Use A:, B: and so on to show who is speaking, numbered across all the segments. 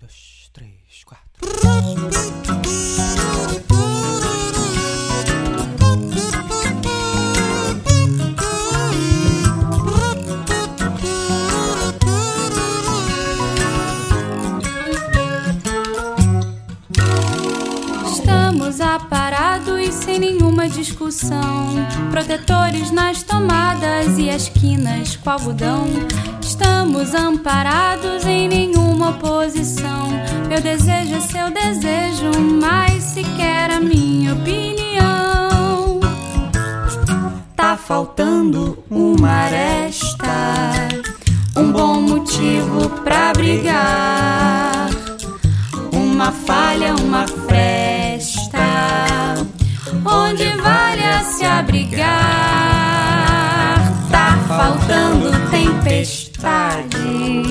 A: dois, três, quatro.
B: Estamos aparados sem nenhuma discussão, protetores nas tomadas e as quinas com algodão. Estamos amparados em nenhuma oposição. Meu desejo é seu desejo, mas sequer a minha opinião. Tá faltando uma aresta, um bom motivo pra brigar, uma falha, uma fresta, onde vale a se abrigar. Tá faltando tempestade,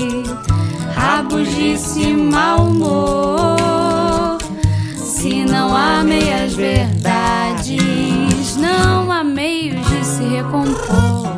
B: rabugice, mau humor. Se não há meias verdades, não há meios de se recompor.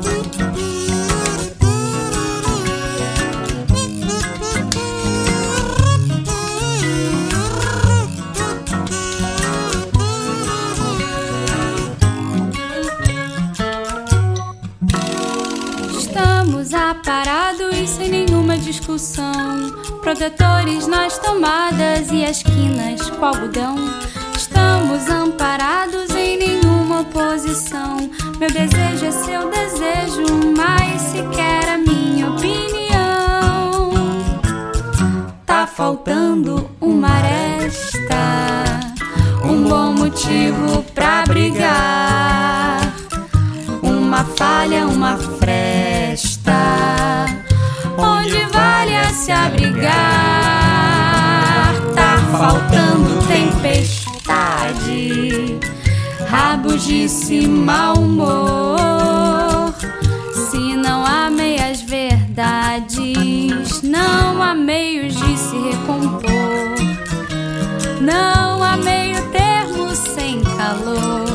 B: Estamos aparados sem nenhuma discussão, protetores nas tomadas e as quinas com algodão. Estamos amparados em nenhuma oposição. Meu desejo é seu desejo, mas sequer a minha opinião. Tá faltando uma aresta, um bom motivo pra brigar, uma falha, uma fresta, onde vale a se abrigar. Tá faltando tempestade, rabugice, mau humor. Se não há meias verdades, não há meios de se recompor. Não há meio termo sem calor.